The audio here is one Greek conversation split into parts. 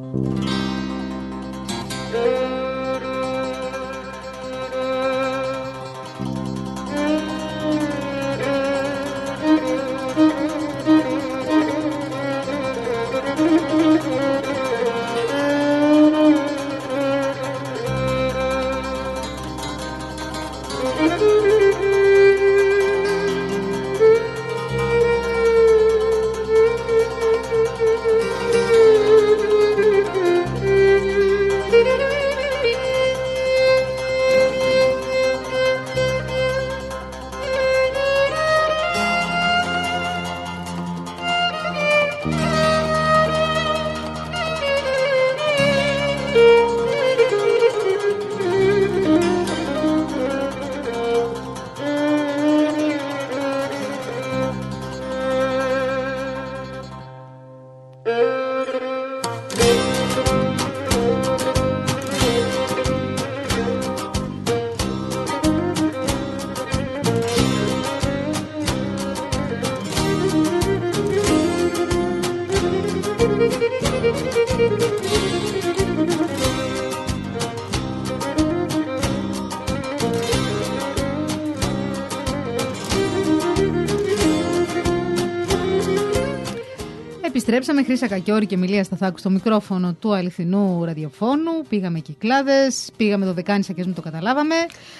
Επιστρέψαμε, Χρύσα Κακιώρη και Μιλία Σταθάκου στο μικρόφωνο του αληθινού ραδιοφώνου. Πήγαμε Κυκλάδες, πήγαμε το Δεκάνησα και το καταλάβαμε.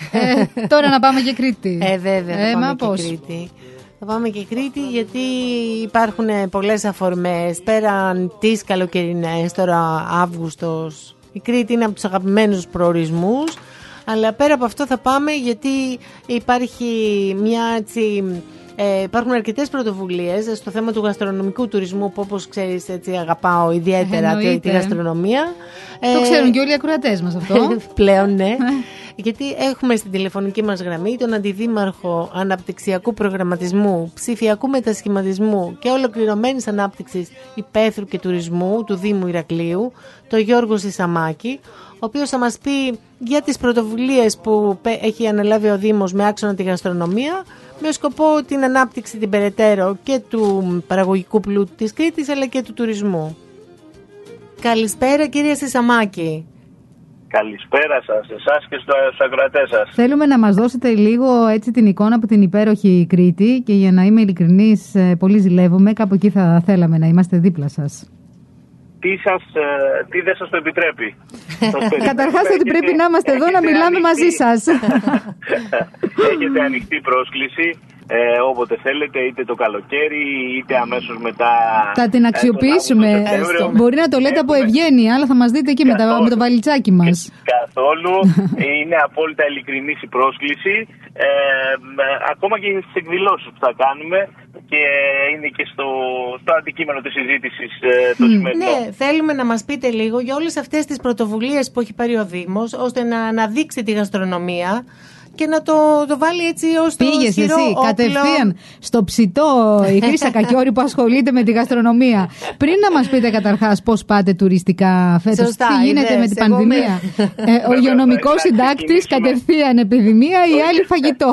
Τώρα να πάμε και Κρήτη. Βέβαια, θα πάμε και Κρήτη. Θα πάμε και Κρήτη γιατί υπάρχουν πολλές αφορμές πέραν τις καλοκαιρινές, τώρα Αύγουστος. Η Κρήτη είναι από τους αγαπημένους προορισμούς, αλλά πέρα από αυτό θα πάμε γιατί υπάρχει μια έτσι... υπάρχουν αρκετές πρωτοβουλίες στο θέμα του γαστρονομικού τουρισμού που, όπως ξέρεις, έτσι, αγαπάω ιδιαίτερα τη γαστρονομία. Το ξέρουν και όλοι οι ακροατές μας αυτό. Πλέον, ναι. Γιατί έχουμε στην τηλεφωνική μας γραμμή τον Αντιδήμαρχο Αναπτυξιακού Προγραμματισμού, Ψηφιακού Μετασχηματισμού και Ολοκληρωμένης Ανάπτυξης Υπαίθρου και Τουρισμού του Δήμου Ηρακλείου, τον Γιώργο Σισαμάκη, ο οποίος θα μας πει για τις πρωτοβουλίες που έχει αναλάβει ο Δήμος με άξονα τη γαστρονομία, με σκοπό την ανάπτυξη την περαιτέρω και του παραγωγικού πλούτου της Κρήτης αλλά και του τουρισμού. Καλησπέρα, κύριε Σισαμάκη. Καλησπέρα σας, εσάς και στους ακροατές σας. Θέλουμε να μας δώσετε λίγο έτσι την εικόνα από την υπέροχη Κρήτη και για να είμαι ειλικρινής, πολύ ζηλεύομαι, κάπου εκεί θα θέλαμε να είμαστε δίπλα σας. Τι δεν σας το επιτρέπει? Καταρχάς ότι πρέπει να είμαστε εδώ να μιλάμε μαζί σας. Έχετε ανοιχτή πρόσκληση όποτε θέλετε, είτε το καλοκαίρι είτε αμέσως μετά. Θα την αξιοποιήσουμε. Μπορεί να το λέτε από ευγένεια, αλλά θα μας δείτε εκεί με το βαλιτσάκι μας. Καθόλου. Είναι απόλυτα ειλικρινής η πρόσκληση. Ακόμα και στις εκδηλώσεις που θα κάνουμε, και είναι και στο αντικείμενο της συζήτησης το σημερινό. Ναι, θέλουμε να μας πείτε λίγο για όλες αυτές τις πρωτοβουλίες που έχει πάρει ο Δήμος, ώστε να αναδείξει τη γαστρονομία και να το βάλει έτσι ως το πήγες ισχυρό εσύ όπλο. κατευθείαν στο ψητό η Χρύσα Κακιώρη που ασχολείται με τη γαστρονομία. Πριν να μας πείτε καταρχάς πώς πάτε τουριστικά φέτος, σωστά, τι γίνεται με την πανδημία. Ο υγειονομικός συντάκτης κατευθείαν επιδημία, η άλλη φαγητό.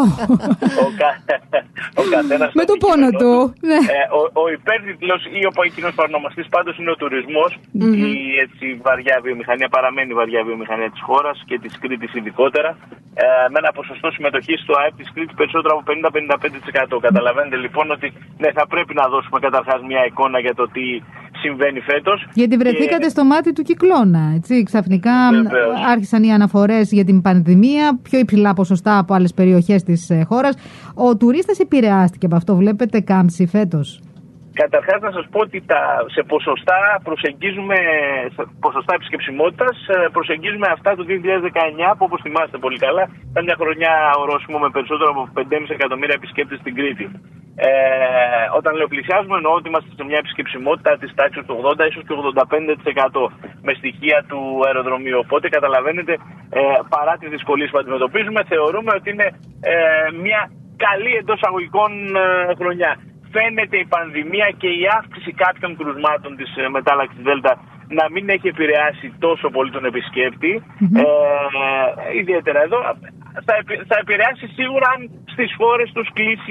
Ο καθένας με το πόνο του. Ναι. Ο υπέρτιτλος ή ο κοινός παρονομαστής πάντως είναι ο τουρισμός. Η έτσι βαριά βιομηχανία παραμένει η βαριά βιομηχανία της χώρας και της Κρήτης ειδικότερα. Με ένα ποσοστό συμμετοχής στο ΑΕΠ της Κρήτης περισσότερο από 50-55%. Καταλαβαίνετε λοιπόν ότι ναι, θα πρέπει να δώσουμε καταρχάς μια εικόνα για το τι συμβαίνει φέτος. Γιατί βρεθήκατε στο μάτι του κυκλώνα, έτσι. Ξαφνικά άρχισαν οι αναφορές για την πανδημία, πιο υψηλά ποσοστά από άλλες περιοχές της χώρας. Ο τουρίστας επηρεάστηκε από αυτό, βλέπετε κάμψη φέτος? Καταρχάς να σας πω ότι σε ποσοστά ποσοστά επισκεψιμότητας προσεγγίζουμε αυτά του 2019 που, όπως θυμάστε πολύ καλά, ήταν μια χρονιά ορόσημο με περισσότερο από 5,5 εκατομμύρια επισκέπτες στην Κρήτη. Όταν λέω πλησιάζουμε, εννοώ ότι είμαστε σε μια επισκεψιμότητα της τάξης του 80 ίσως και 85% με στοιχεία του αεροδρομίου. Οπότε καταλαβαίνετε, παρά τις δυσκολίες που αντιμετωπίζουμε, θεωρούμε ότι είναι μια καλή εντός αγωγικών χρονιά. Φαίνεται η πανδημία και η αύξηση κάποιων κρουσμάτων της μετάλλαξης Δέλτα να μην έχει επηρεάσει τόσο πολύ τον επισκέπτη. Ιδιαίτερα εδώ θα επηρεάσει σίγουρα αν στις χώρες τους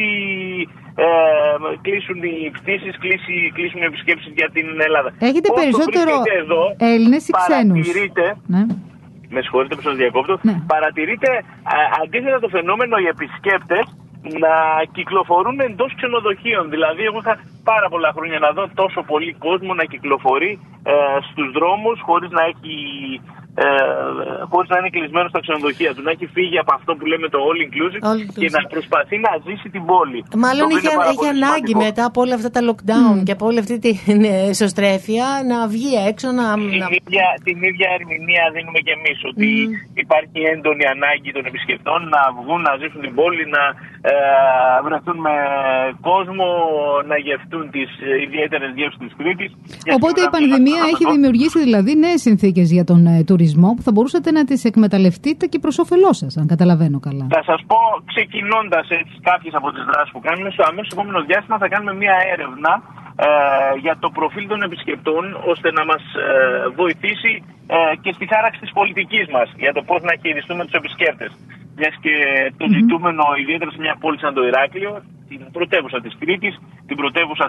κλείσουν οι πτήσεις, κλείσουν οι επισκέψεις για την Ελλάδα. Έχετε περισσότερο Έλληνες ή ξένους? Ναι. Με συγχωρείτε που σας διακόπτω. Ναι. Παρατηρείται αντίθετα το φαινόμενο οι επισκέπτες να κυκλοφορούν εντός ξενοδοχείων. Δηλαδή, εγώ είχα πάρα πολλά χρόνια να δω τόσο πολύ κόσμο να κυκλοφορεί στους δρόμους χωρίς να είναι κλεισμένο στα ξενοδοχεία του. Να έχει φύγει από αυτό που λέμε το all inclusive και να προσπαθεί να ζήσει την πόλη. Μάλλον είχε ανάγκη μετά από όλα αυτά τα lockdown και από όλη αυτή την εσωστρέφεια να βγει έξω. Την ίδια ερμηνεία δίνουμε και εμείς. Ότι υπάρχει έντονη ανάγκη των επισκεπτών να βγουν, να ζήσουν την πόλη, να βρεθούν με κόσμο, να γευτούν τις ιδιαίτερες γεύσεις της Κρήτης. Οπότε η πανδημία έχει δημιουργήσει δηλαδή νέες συνθήκες για τον τουρισμό που θα μπορούσατε να τις εκμεταλλευτείτε και προς όφελός σας, αν καταλαβαίνω καλά. Θα σας πω, ξεκινώντας κάποιες από τις δράσεις που κάνουμε, στο αμέσως επόμενο διάστημα θα κάνουμε μια έρευνα για το προφίλ των επισκεπτών, ώστε να μας βοηθήσει και στη χάραξη της πολιτικής μας για το πώς να χειριστούμε τους επισκέπτες. Μιας και το ζητούμενο, ιδιαίτερα σε μια πόλη σαν το Ηράκλειο, την πρωτεύουσα της Κρήτης, την πρωτεύουσα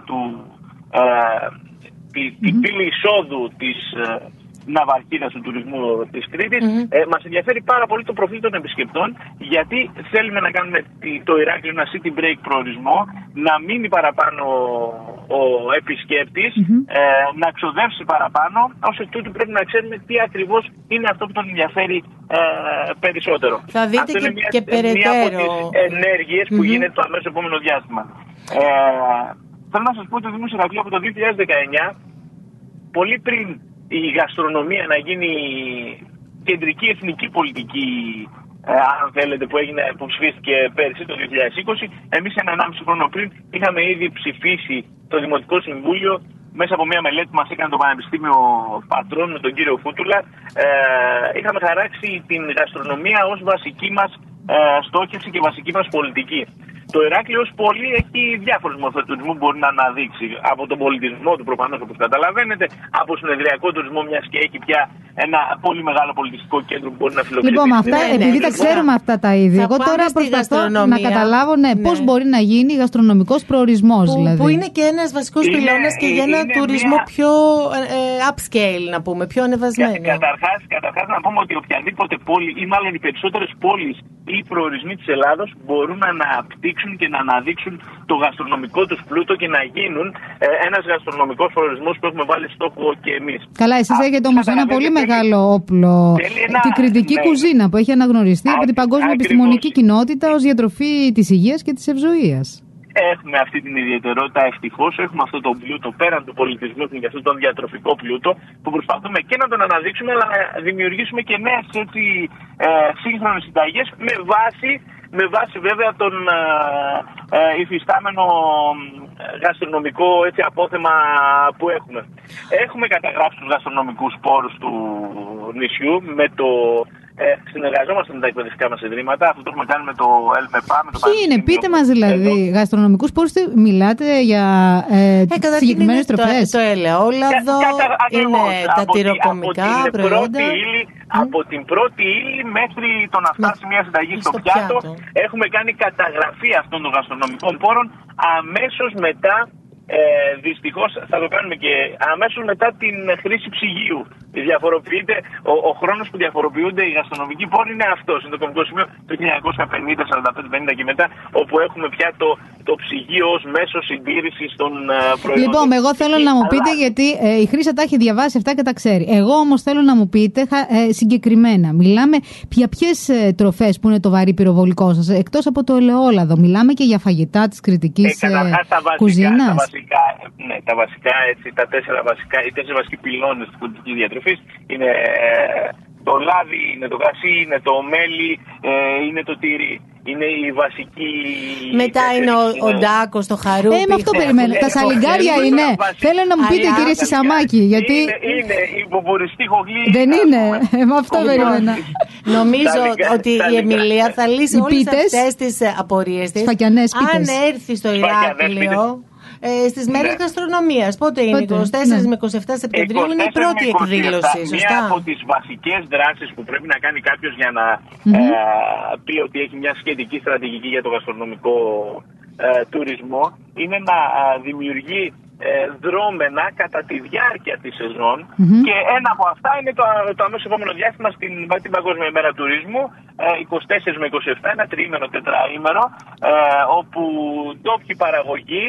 την πύλη εισόδου της ναυαρχίδας του τουρισμού της Κρήτης, μας ενδιαφέρει πάρα πολύ το προφίλ των επισκεπτών, γιατί θέλουμε να κάνουμε το Ηράκλειο ένα city break προορισμό, να μείνει παραπάνω ο επισκέπτης, να ξοδεύσει παραπάνω, ως εκ τούτου πρέπει να ξέρουμε τι ακριβώς είναι αυτό που τον ενδιαφέρει περισσότερο. Θα δείτε και περαιτέρω μία από τις ενέργειες που γίνεται το αμέσως επόμενο διάστημα. Θέλω να σας πω ότι το Δήμος Ηρακλείου από το 2019, πολύ πριν η γαστρονομία να γίνει κεντρική εθνική πολιτική, αν θέλετε, που ψηφίστηκε πέρσι το 2020, εμείς 1,5 χρόνο πριν είχαμε ήδη ψηφίσει το Δημοτικό Συμβούλιο μέσα από μια μελέτη που μας έκανε το Πανεπιστήμιο Πατρών με τον κύριο Φούτουλα. Είχαμε χαράξει την γαστρονομία ως βασική μας στόχευση και βασική μας πολιτική. Το Ηράκλειο ως πόλη έχει διάφορους μορφές τουρισμού που μπορεί να αναδείξει. Από τον πολιτισμό του προφανώς, όπως καταλαβαίνετε, από συνεδριακό τουρισμό, μιας και έχει πια ένα πολύ μεγάλο πολιτιστικό κέντρο που μπορεί να φιλοξενήσει. Λοιπόν, αυτά, επειδή τα ξέρουμε αυτά τα είδη, εγώ τώρα προσπαθώ να καταλάβω πώς μπορεί να γίνει γαστρονομικός προορισμός. Δηλαδή. Που είναι και ένας βασικός πυλώνας και για ένα τουρισμό πιο upscale, να πούμε, πιο ανεβασμένο. Καταρχάς να πούμε ότι οποιαδήποτε πόλη ή μάλλον οι περισσότερες πόλεις ή προορισμοί της Ελλάδος μπορούν να αναπτύξουν και να αναδείξουν το γαστρονομικό τους πλούτο και να γίνουν ένας γαστρονομικός προορισμός που έχουμε βάλει στόχο και εμείς. Καλά, εσείς έχετε όμως ένα πολύ μεγάλο όπλο, την κρητική κουζίνα που έχει αναγνωριστεί από την παγκόσμια επιστημονική κοινότητα ως διατροφή της υγείας και της ευζοίας. Έχουμε αυτή την ιδιαιτερότητα, ευτυχώς. Έχουμε αυτό το πλούτο πέραν του πολιτισμού και αυτό τον διατροφικό πλούτο που προσπαθούμε και να τον αναδείξουμε, αλλά να δημιουργήσουμε και νέες σύγχρονες συνταγές με βάση βέβαια τον υφιστάμενο γαστρονομικό απόθεμα που έχουμε. Έχουμε καταγράψει τους γαστρονομικούς πόρους του νησιού με το... συνεργαζόμαστε με τα εκπαιδευτικά μας ιδρύματα. Αυτό το έχουμε κάνει με το ΕΛΜΕΠΑ. Τι είναι, πείτε μας δηλαδή, γαστρονομικούς πόρους, μιλάτε για συγκεκριμένες τροφές? Το ελαιόλαδο, είναι τα τυροκομικά προϊόντα. Από την πρώτη ύλη μέχρι το να φτάσει μια συνταγή στο πιάτο, έχουμε κάνει καταγραφή αυτών των γαστρονομικών πόρων αμέσως μετά. Δυστυχώς θα το κάνουμε και αμέσως μετά την χρήση ψυγείου. Διαφοροποιείται, ο χρόνος που διαφοροποιούνται οι γαστρονομικοί πόροι είναι αυτός. Είναι το κομβικό σημείο το 1950, 45, 50 και μετά, όπου έχουμε πια το ψυγείο ως μέσο συντήρησης των προϊόντων. Λοιπόν, εγώ θέλω να μου πείτε, γιατί η Χρύσα τα έχει διαβάσει αυτά και τα ξέρει. Εγώ όμως θέλω να μου πείτε συγκεκριμένα. Μιλάμε για ποιες τροφές που είναι το βαρύ πυροβολικό σας, εκτός από το ελαιόλαδο? Μιλάμε και για φαγητά της κρητικής κουζίνας? Τα βασικά, οι τέσσερις βασικοί πυλώνες της πολιτικής διατροφής είναι το λάδι, είναι το κρασί, είναι το μέλι, είναι το τυρί. Είναι η βασική... Μετά είναι ο ντάκος, το χαρούπι. Με αυτό περιμένω. Τα σαλιγκάρια είναι. Θέλω να μου πείτε, κύριε Σισαμάκη, γιατί... Είναι η μπομποριστή χογλή. Δεν είναι. Με αυτό περίμενα. Νομίζω ότι η Εμιλία θα λύσει όλες αυτές τις απορίες της. Σφακιανές πίτες. Αν έρθει στο Ηράκλειο στις μέρες γαστρονομίας. Πότε είναι? 24 με 27 Σεπτεμβρίου είναι η πρώτη εκδήλωση. Σωστά. Μία από τις βασικές δράσεις που πρέπει να κάνει κάποιος για να πει ότι έχει μια σχετική στρατηγική για το γαστρονομικό τουρισμό είναι να δημιουργεί δρόμενα κατά τη διάρκεια της σεζόν και ένα από αυτά είναι το αμέσως επόμενο διάστημα στην Παγκόσμια ημέρα τουρισμού, 24 με 27, ένα τριήμερο, τετραήμερο, όπου ντόπιοι παραγωγοί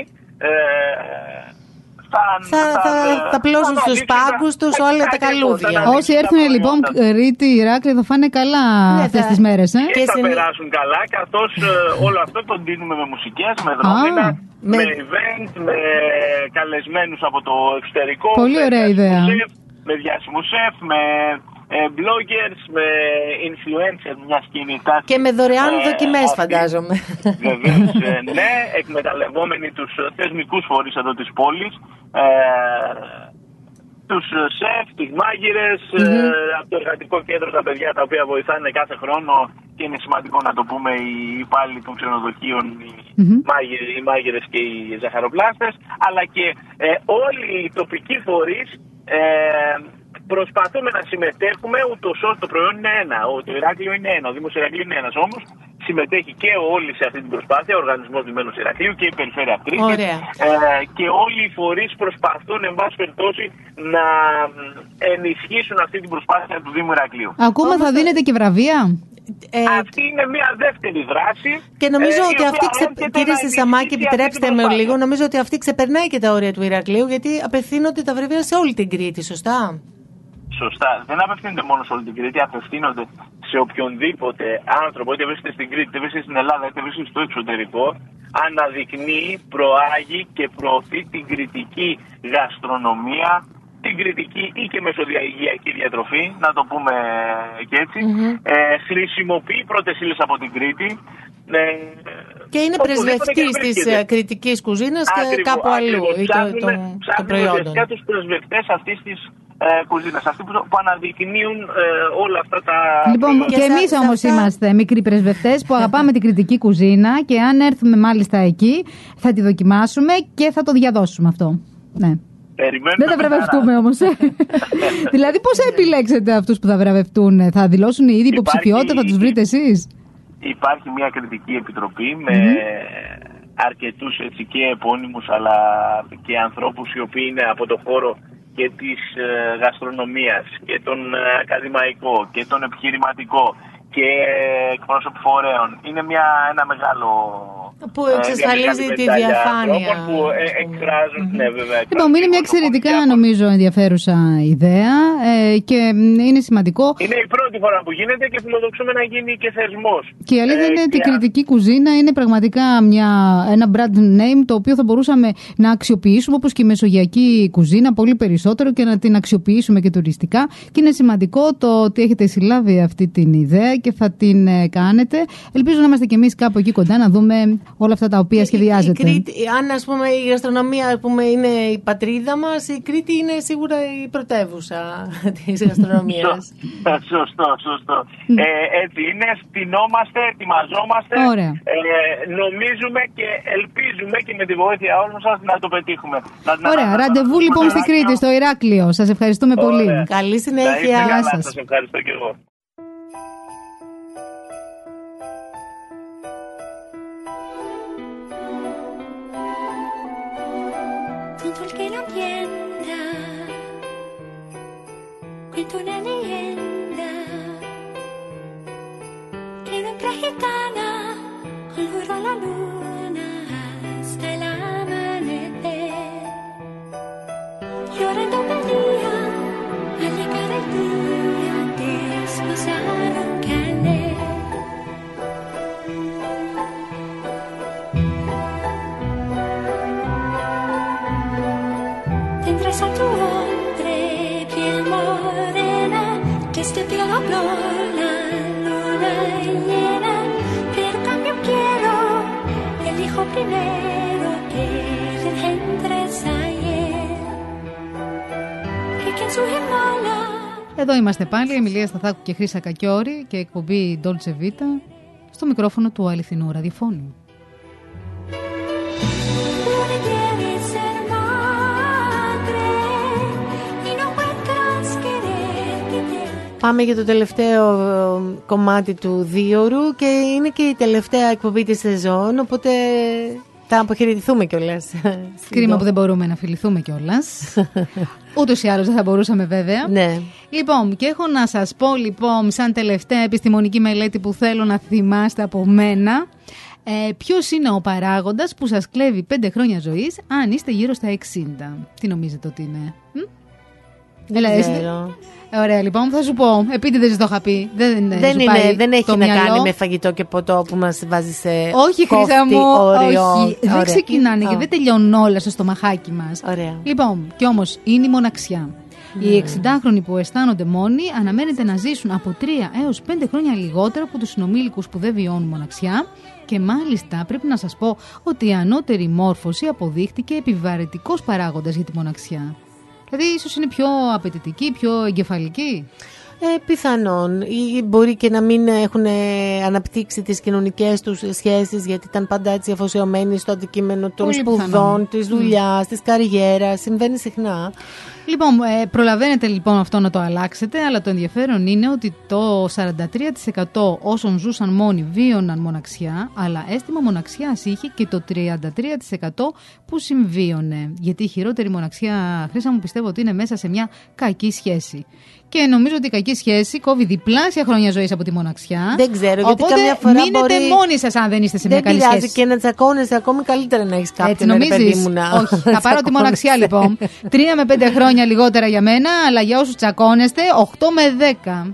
θα πλώσουν στους πάγκους τους όλα τα καλούδια. Όσοι έρθουν λοιπόν Κρήτη, Ηράκλειο θα φάνε καλά αυτές τις μέρες. Και θα περάσουν καλά, καθώς όλο αυτό το δίνουμε με μουσικές, με δρόμενα, με event, με καλεσμένους από το εξωτερικό. Πολύ ωραία ιδέα. Με διάσημους σεφ, με bloggers, με influencers μιας κινητάς. Και με δωρεάν δοκιμές φαντάζομαι. Βεβαίως, ναι, εκμεταλλευόμενοι τους θεσμικούς φορείς εδώ της πόλης, τους σεφ, τους μάγειρες, από το εργατικό κέντρο τα παιδιά τα οποία βοηθάνε κάθε χρόνο και είναι σημαντικό να το πούμε οι υπάλληλοι των ξενοδοχείων, οι μάγειρες και οι ζαχαροπλάστες, αλλά και όλοι οι τοπικοί φορείς προσπαθούμε να συμμετέχουμε ούτως ώστε το προϊόν είναι ένα. Το Ηράκλειο είναι ένα, ο Δήμος Ηρακλείου είναι ένας όμως. Συμμετέχει και όλοι σε αυτή την προσπάθεια, ο Οργανισμός Λιμένου Ηρακλείου και η Περιφέρεια Κρήτης. Και όλοι οι φορείς προσπαθούν, εν πάση περιπτώσει, να ενισχύσουν αυτή την προσπάθεια του Δήμου Ηρακλείου. Ακόμα θα δίνετε και βραβεία? Αυτή είναι μια δεύτερη δράση. Και νομίζω ότι αυτή, κύριε Σισαμάκη, επιτρέψτε με λίγο, νομίζω ότι αυτή ξεπερνάει και τα όρια του Ηρακλείου, γιατί απευθύνονται τα βραβεία σε όλη την Κρήτη, σωστά? Σωστά. Δεν απευθύνονται μόνο σε όλη την Κρήτη, απευθύνονται σε οποιονδήποτε άνθρωπο, είτε βρίσκεται στην Κρήτη, είτε βρίσκεται στην Ελλάδα, είτε βρίσκεται στο εξωτερικό, αναδεικνύει, προάγει και προωθεί την κρητική γαστρονομία, την κρητική ή και μεσοδιαγειακή διατροφή, να το πούμε και έτσι. Χρησιμοποιεί πρώτες ύλες από την Κρήτη. Και είναι πρεσβευτής της κρητικής κουζίνας και κάπου αλλού των προϊόντων. Και τους πρεσβευτές αυτής της κουζίνας, αυτοί που αναδεικνύουν όλα αυτά τα... Λοιπόν, και εμείς όμως είμαστε μικροί πρεσβευτές που αγαπάμε την κρητική κουζίνα και αν έρθουμε μάλιστα εκεί θα τη δοκιμάσουμε και θα το διαδώσουμε αυτό. Ναι. Δεν θα βραβευτούμε όμως. Δηλαδή πώς θα επιλέξετε αυτούς που θα βραβευτούν? Θα δηλώσουν οι ίδιοι υποψηφιότητα, θα τους βρείτε εσείς? Υπάρχει μια κριτική επιτροπή με αρκετούς έτσι και επώνυμους αλλά και ανθρώπους οι οποίοι είναι από το χώρο και της γαστρονομίας και τον ακαδημαϊκό και τον επιχειρηματικό και εκπρόσωποι φορέων. Είναι ένα μεγάλο... που εξασφαλίζει τη διαφάνεια. Που εκφράζουν, ναι, βέβαια. Λοιπόν, είναι μια εξαιρετικά νομίζω ενδιαφέρουσα ιδέα και είναι σημαντικό. Είναι η πρώτη φορά που γίνεται και φιλοδοξούμε να γίνει και θεσμός. Και η αλήθεια είναι ότι η κρητική κουζίνα είναι πραγματικά ένα brand name το οποίο θα μπορούσαμε να αξιοποιήσουμε όπως και η μεσογειακή κουζίνα πολύ περισσότερο και να την αξιοποιήσουμε και τουριστικά. Και είναι σημαντικό το ότι έχετε συλλάβει αυτή την ιδέα και θα την κάνετε. Ελπίζω να είμαστε κι εμείς κάπου εκεί κοντά να δούμε όλα αυτά τα οποία σχεδιάζεται. Αν ας πούμε η γαστρονομία είναι η πατρίδα μας, η Κρήτη είναι σίγουρα η πρωτεύουσα της γαστρονομίας. Σωστό. Έτσι είναι, στηνόμαστε, ετοιμαζόμαστε, νομίζουμε και ελπίζουμε και με τη βοήθεια όλων σας να το πετύχουμε. Ωραία, ραντεβού λοιπόν στην Κρήτη, στο Ηράκλειο. Σας ευχαριστούμε πολύ. Καλή συνέχεια. Σας ευχαριστώ και εγώ. Cuento una leyenda que de otra gitana olvidó la luna hasta el amanecer. Llorando un día, al llegar el día, desposaron Canet. Tendrás a tu hombre piel morena, que este te habló la luna llena, pero cambio quiero el hijo primero que le engendres ayer, que quien su hermana. Εδώ είμαστε πάλι, Εμιλία Σταθάκου και Χρύσα Κακιώρη και εκπομπή Dolce Vita στο μικρόφωνο του αληθινού ραδιοφώνου. No le quieres Πάμε για το τελευταίο κομμάτι του δίωρου και είναι και η τελευταία εκπομπή της σεζόν, οπότε θα αποχαιρετηθούμε κιόλας. Κρίμα που δεν μπορούμε να φιληθούμε κιόλας. Ούτως ή άλλως δεν θα μπορούσαμε βέβαια. Ναι. Λοιπόν, και έχω να σας πω λοιπόν, σαν τελευταία επιστημονική μελέτη που θέλω να θυμάστε από μένα, ποιος είναι ο παράγοντας που σας κλέβει 5 χρόνια ζωής αν είστε γύρω στα 60. Τι νομίζετε ότι είναι? Δεν ξέρω. Ωραία, λοιπόν, θα σου πω. Επίτηδες το είχα πει. Δεν έχει να κάνει με φαγητό και ποτό που μας βάζει σε όχι, κόφτη, Χρύσα μου, όριο. όχι. Δεν ξεκινάνε και δεν τελειώνουν όλα στο στομαχάκι μας. Ωραία. Λοιπόν, κι όμως είναι η μοναξιά. Οι 60χρονοι που αισθάνονται μόνοι αναμένεται να ζήσουν από 3 έως 5 χρόνια λιγότερο από τους συνομήλικους που δεν βιώνουν μοναξιά. Και μάλιστα πρέπει να σας πω ότι η ανώτερη μόρφωση αποδείχτηκε επιβαρυντικός παράγοντας για τη μοναξιά. Δηλαδή, ίσως είναι πιο απαιτητική, πιο εγκεφαλική. Πιθανόν. Ή μπορεί και να μην έχουν αναπτύξει τις κοινωνικές τους σχέσεις, γιατί ήταν πάντα έτσι αφοσιωμένοι στο αντικείμενο των σπουδών, της δουλειάς, της καριέρας. Συμβαίνει συχνά. Λοιπόν, προλαβαίνετε λοιπόν αυτό να το αλλάξετε, αλλά το ενδιαφέρον είναι ότι το 43% όσων ζούσαν μόνοι βίωναν μοναξιά, αλλά αίσθημα μοναξιάς είχε και το 33% που συμβίωνε. Γιατί η χειρότερη μοναξιά, Χρύσα μου, πιστεύω ότι είναι μέσα σε μια κακή σχέση. Και νομίζω ότι η κακή σχέση κόβει διπλάσια χρόνια ζωής από τη μοναξιά. Δεν ξέρω, οπότε γιατί καμιά φορά μείνετε μόνοι σας αν δεν είστε σε μια καλή σχέση. Δεν πειράζει, και να τσακώνεσαι ακόμη καλύτερα να έχεις κάποιον. Έτσι νομίζεις? Όχι, θα πάρω τη μοναξιά λοιπόν. 3 με 5 χρόνια λιγότερα για μένα, αλλά για όσους τσακώνεστε 8 με 10.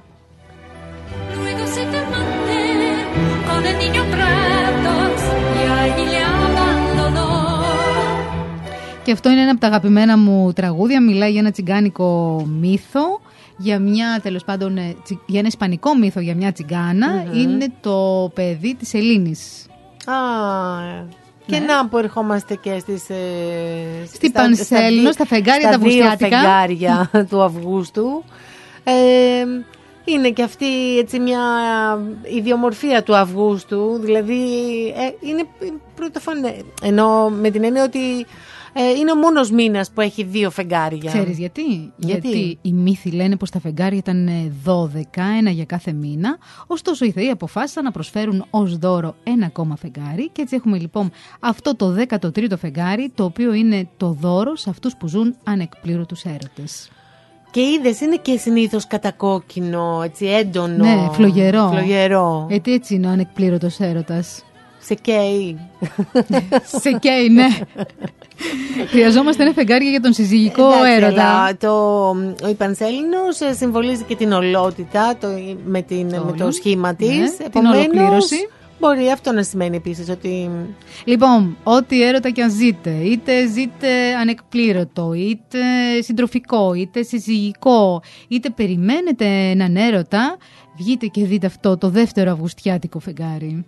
Και αυτό είναι ένα από τα αγαπημένα μου τραγούδια. Μιλάει για ένα τσιγκάνικο μύθο, για μια, τέλος πάντων, για ένα ισπανικό μύθο για μια τσιγκάνα. Είναι το παιδί της Ελλήνης. Και να που ερχόμαστε και στη Πανσέλινο, στα φεγγάρια τα αυγουστιάτικα. Στα 2 φεγγάρια του Αυγούστου. Είναι και αυτή έτσι μια ιδιομορφία του Αυγούστου. Δηλαδή είναι πρωτοφανέ. Ενώ με την έννοια ότι είναι ο μόνος μήνας που έχει 2 φεγγάρια. Ξέρεις γιατί? Γιατί οι μύθοι λένε πως τα φεγγάρια ήταν 12, ένα για κάθε μήνα. Ωστόσο οι θεοί αποφάσισαν να προσφέρουν ως δώρο ένα ακόμα φεγγάρι. Και έτσι έχουμε λοιπόν αυτό το 13ο φεγγάρι, το οποίο είναι το δώρο σε αυτούς που ζουν ανεκπλήρωτους έρωτες. Και είδες, είναι και συνήθως κατακόκκινο, έτσι έντονο. Ναι, φλογερό. Έτσι είναι ο ανεκπλήρωτος έρωτας. Σε καίει. Σε καίει, ναι. Χρειαζόμαστε ένα φεγγάρι για τον συζυγικό έρωτα. Ο Πανσέλινος συμβολίζει και την ολότητα με το σχήμα της. Ναι, την ολοκλήρωση. Μπορεί αυτό να σημαίνει επίσης ότι... Λοιπόν, ό,τι έρωτα κι αν ζείτε, είτε ζείτε ανεκπλήρωτο, είτε συντροφικό, είτε συζυγικό, είτε περιμένετε έναν έρωτα, βγείτε και δείτε αυτό το δεύτερο αυγουστιάτικο φεγγάρι.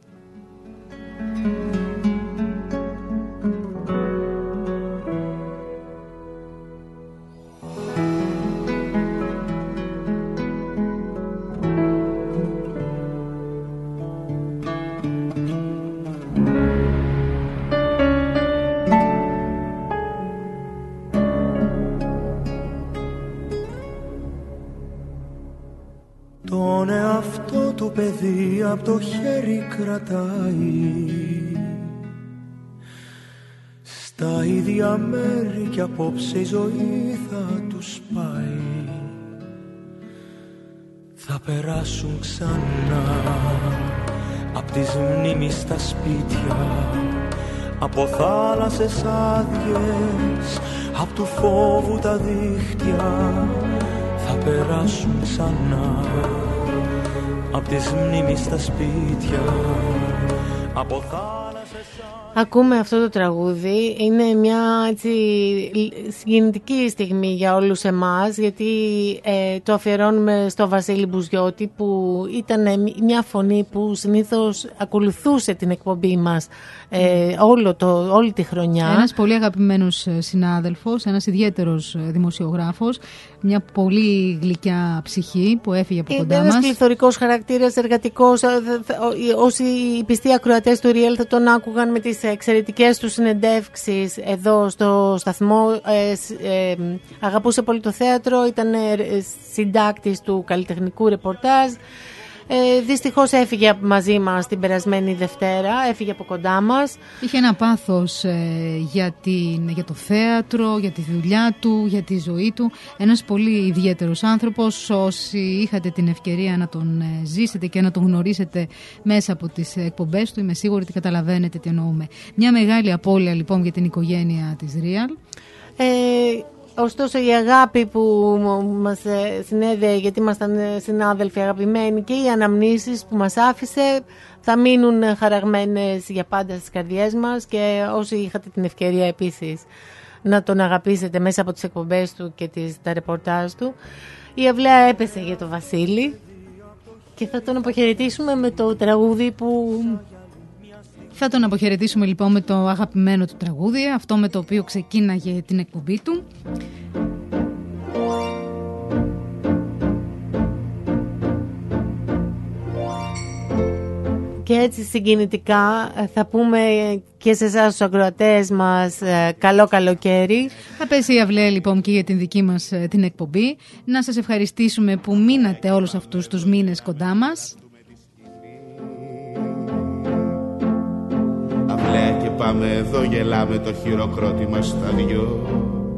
Τον εαυτό του παιδί απ' το χέρι κρατάει, στα ίδια μέρη κι απόψε η ζωή θα τους πάει. Θα περάσουν ξανά απ' τις μνήμεις στα σπίτια, από θάλασσες άδειες, απ' του φόβου τα δίχτυα. Θα περάσουν ξανά απ' τις μνήμεις στα σπίτια, από θάλασσες. Ακούμε αυτό το τραγούδι, είναι μια έτσι συγκινητική στιγμή για όλους εμάς, γιατί το αφιερώνουμε στο Βασίλη Μπουζιώτη, που ήταν μια φωνή που συνήθως ακολουθούσε την εκπομπή μας όλη τη χρονιά. Ένας πολύ αγαπημένος συνάδελφος, ένας ιδιαίτερος δημοσιογράφος, μια πολύ γλυκιά ψυχή που έφυγε από κοντά μας. Ένας πληθωρικός χαρακτήρας, εργατικός. Όσοι οι πιστοί ακροατές του Ριέλ θα τον άκουγαν με τις εξαιρετικές του συνεντεύξεις εδώ στο σταθμό. Αγαπούσε πολύ το θέατρο, ήταν συντάκτης του καλλιτεχνικού ρεπορτάζ. Δυστυχώς έφυγε μαζί μας την περασμένη Δευτέρα, έφυγε από κοντά μας. Είχε ένα πάθος για το θέατρο, για τη δουλειά του, για τη ζωή του. Ένας πολύ ιδιαίτερος άνθρωπος. Όσοι είχατε την ευκαιρία να τον ζήσετε και να τον γνωρίσετε μέσα από τις εκπομπές του, είμαι σίγουρη ότι καταλαβαίνετε τι εννοούμε. Μια μεγάλη απώλεια λοιπόν για την οικογένεια της Real. Ωστόσο η αγάπη που μας συνέδεε, γιατί ήμασταν συνάδελφοι αγαπημένοι, και οι αναμνήσεις που μας άφησε θα μείνουν χαραγμένες για πάντα στις καρδιές μας, και όσοι είχατε την ευκαιρία επίσης να τον αγαπήσετε μέσα από τις εκπομπές του και τα ρεπορτάζ του. Η αυλαία έπεσε για το Βασίλη και θα τον αποχαιρετήσουμε με το τραγούδι που... Θα τον αποχαιρετήσουμε λοιπόν με το αγαπημένο του τραγούδι, αυτό με το οποίο ξεκίναγε την εκπομπή του. Και έτσι συγκινητικά θα πούμε και σε εσάς τους ακροατές μας καλό καλοκαίρι. Θα πέσει η αυλαία λοιπόν και για την δική μας την εκπομπή. Να σας ευχαριστήσουμε που μείνατε όλους αυτούς τους μήνες κοντά μας. Αυλαία και πάμε εδώ, γελάμε το χειροκρότημα στα δυο.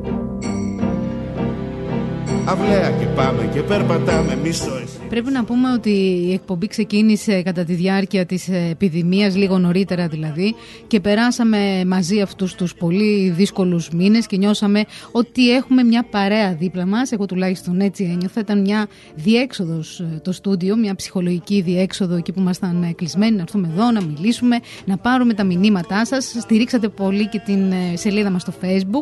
Αυλαία και πάμε και περπατάμε μισό εσύ. Πρέπει να πούμε ότι η εκπομπή ξεκίνησε κατά τη διάρκεια της επιδημίας, λίγο νωρίτερα δηλαδή, και περάσαμε μαζί αυτούς τους πολύ δύσκολους μήνες και νιώσαμε ότι έχουμε μια παρέα δίπλα μας. Εγώ τουλάχιστον έτσι ένιωθα. Ήταν μια διέξοδος το στούντιο, μια ψυχολογική διέξοδο εκεί που ήμασταν κλεισμένοι, να έρθουμε εδώ, να μιλήσουμε, να πάρουμε τα μηνύματά σας. Στηρίξατε πολύ και την σελίδα μας στο Facebook.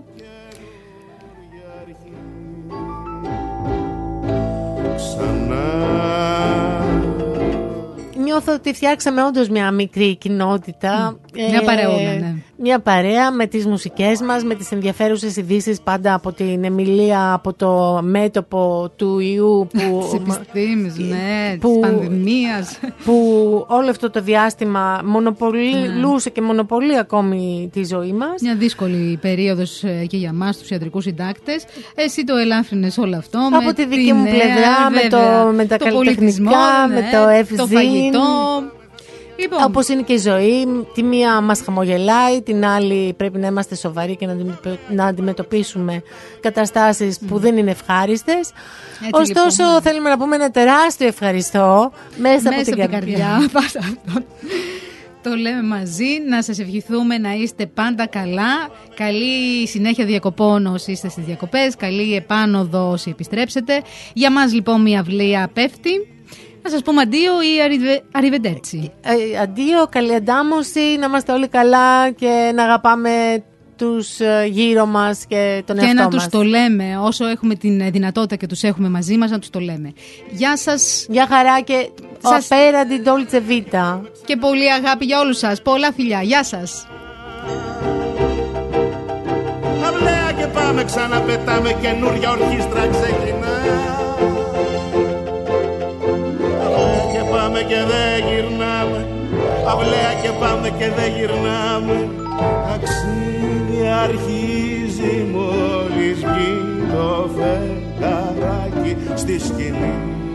Νιώθω ότι φτιάξαμε όντως μια μικρή κοινότητα. Μια παρεούλα, ναι. Μια παρέα με τις μουσικές μας, με τις ενδιαφέρουσες ειδήσεις πάντα από την Εμιλία, από το μέτωπο του ιού της επιστήμης, ναι, της πανδημίας, που όλο αυτό το διάστημα μονοπολούσε και μονοπολεί ακόμη τη ζωή μας. Μια δύσκολη περίοδος και για μας τους ιατρικούς συντάκτες. Εσύ το ελάφρυνες όλο αυτό από τη δική μου πλευρά, με τα καλλιτεχνικά, με το ευζήν, το φαγητό. Λοιπόν. Όπως είναι και η ζωή, τη μία μας χαμογελάει, την άλλη πρέπει να είμαστε σοβαροί και να αντιμετωπίσουμε καταστάσεις που δεν είναι ευχάριστες. Ωστόσο λοιπόν, θέλουμε να πούμε ένα τεράστιο ευχαριστώ μέσα από την καρδιά. Το λέμε μαζί, να σας ευχηθούμε να είστε πάντα καλά. Καλή συνέχεια διακοπών όσοι είστε στις διακοπές, καλή επάνωδο όσοι επιστρέψετε. Για μας λοιπόν μια αυλαία πέφτει. Να σας πούμε αντίο ή αριβεντέρτσι. Αντίο, καλή αντάμωση, να είμαστε όλοι καλά και να αγαπάμε τους γύρω μας και τον εαυτό μας. Και να τους το λέμε όσο έχουμε την δυνατότητα και τους έχουμε μαζί μας, να τους το λέμε. Γεια σας. Γεια χαρά και απέραντι Dolce Vita. Και πολύ αγάπη για όλους σας. Πολλά φιλιά. Γεια σας. Αυλαία και πάμε, ξαναπετάμε, καινούρια ορχήστρα ξεκινά. Πάμε και δεν γυρνάμε, αυλαία και πάμε και δεν γυρνάμε. Ταξίδι αρχίζει μόλις βγει το φεγγαράκι στη σκηνή.